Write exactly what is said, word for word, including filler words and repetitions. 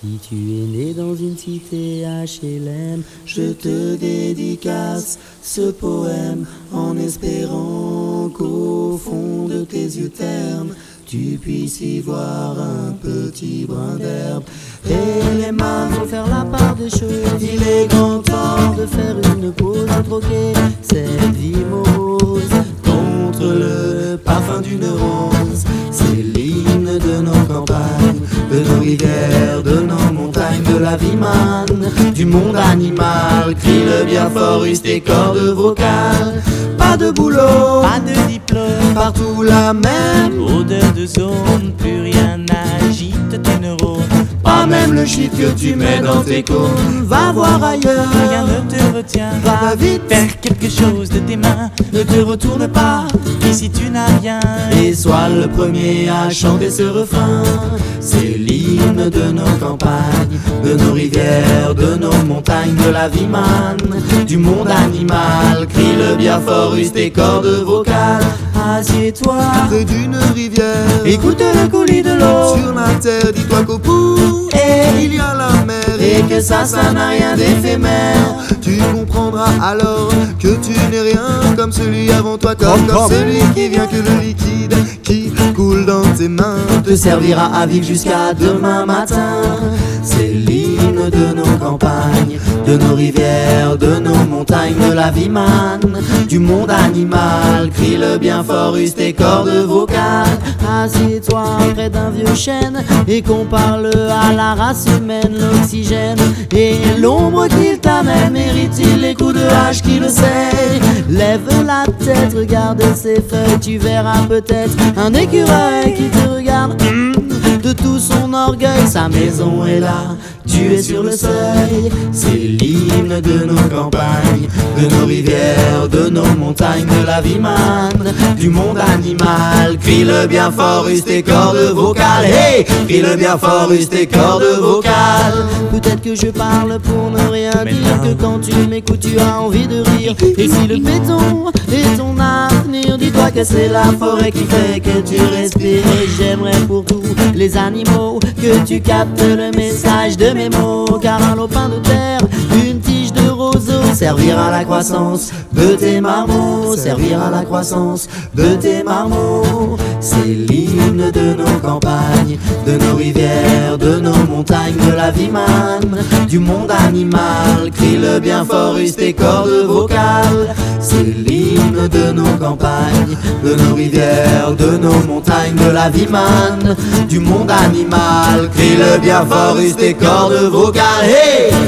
Si tu es né dans une cité H L M, je te dédicace ce poème en espérant qu'au fond de tes yeux ternes, tu puisses y voir un petit brin d'herbe. Et les mains vont faire la part des choses. Il est grand temps de faire une pause, de troquer cette vie morose contre le parfum d'une rose. C'est l'hymne de nos campagnes, de nos rivières, de nos montagnes, de la vie manne, du monde animal. Crie le bien fort, use tes cordes vocales. Pas de boulot, pas de diplôme, partout la même odeur de zone, plus rien n'agite tes neurones. Pas même le shit que tu mets dans tes cônes. Va voir ailleurs, Rien ne te retient, va vite, faire quelque chose de tes mains. ne te retourne pas, Ici tu n'as rien, et sois le premier à chanter ce refrain. C'est l'hymne de nos campagnes, de nos rivières, de nos montagnes, de la vie manne, du monde animal. Crie le bien fort, use tes cordes vocales. Assieds-toi près d'une rivière, écoute le coulis de l'eau, sur la terre, dis-toi qu'au bout et, il y a la mer, et que ça, ça n'a rien d'éphémère. tu comprendras alors que tu n'es rien comme celui avant toi, comme, Comme, comme comme. celui qui vient, que le liquide qui coule dans tes mains Te servira à vivre jusqu'à demain matin. C'est l'hymne de nos campagnes, de nos rivières, de nos montagnes, de la vie manne, du monde animal. Crie le bien fort, use tes cordes vocales. Assieds-toi près d'un vieux chêne et qu'on parle à la race humaine. L'oxygène et l'ombre qu'il t'amène, mérite-t-il les coups de hache qui le sait? Lève la tête, regarde ses feuilles, tu verras peut-être un écureuil qui te regarde. Mmh, de tout son orgueil, sa maison est là, tu es sur le seuil. C'est l'hymne de nos campagnes, de nos rivières, de nos montagnes, de la vie manne, du monde animal. Crie le bien fort, use tes cordes vocales. Hey, crie le bien fort, use tes cordes vocales. Peut-être que je parle pour ne rien Mais dire, non. que quand tu m'écoutes tu as envie de rire. Et si le béton est ton avenir, dis-toi que c'est la forêt qui fait que tu respires. Et j'aimerais pour tous les animaux que tu captes le message de mes mots. Car un lopin de terre, une tige de roseau servira à la croissance de tes marmots, servira à la croissance de tes marmots. C'est l'hymne de nos campagnes, de nos rivières, de nos montagnes, de la vie manne, du monde animal. Crie le bien fort, use tes cordes vocales. C'est l'hymne de nos campagnes, de nos rivières, de nos montagnes, de la vie manne, du monde animal. Crie le bien fort, use tes cordes vocales. Hey!